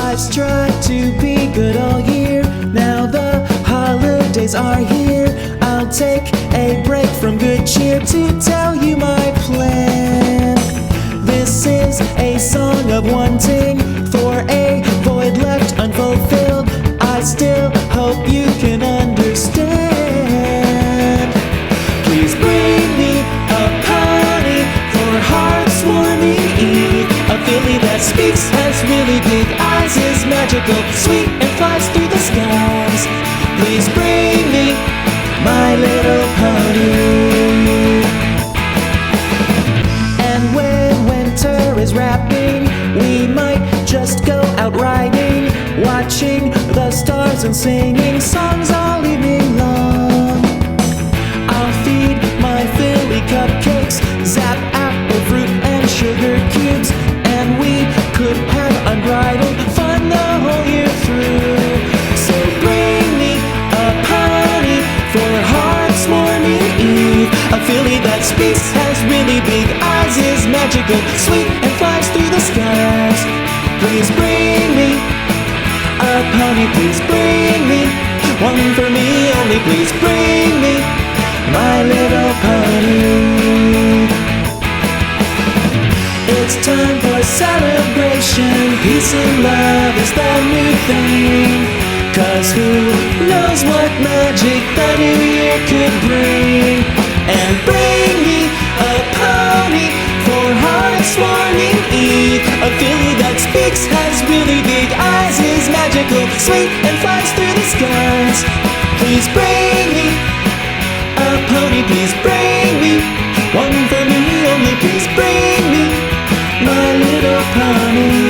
Life's tried to be good all year. Now the holidays are here. I'll take a break from good cheer to tell you my plan. This is a song of wanting for a void left unfulfilled. I still hope you can understand. Please bring me a pony for heart's warming Eve. A filly that speaks, has really big eyes, is magical, sweet, and flies through the skies. Please bring me my little pony. And when winter is wrapping, we might just go out riding, watching the stars and singing songs all evening long. I'll feed my filly cupcakes, zap apple fruit and sugar cubes, and we could have unbridled fun the whole year through. So bring me a pony for heart's morning Eve. A filly that speaks, has really big eyes, is magical, sweet, and flies through the skies. Please bring me a pony, please bring me one for me only. Please bring me my little pony. It's time for celebration. Peace and love is the new thing. 'Cause who knows what magic the new year could bring. And bring me a pony for heart's warming Eve. A filly that speaks, has really big eyes, is magical, sweet, and flies through the skies. Please bring me a pony, please bring me one for me only. Please bring me my little pony.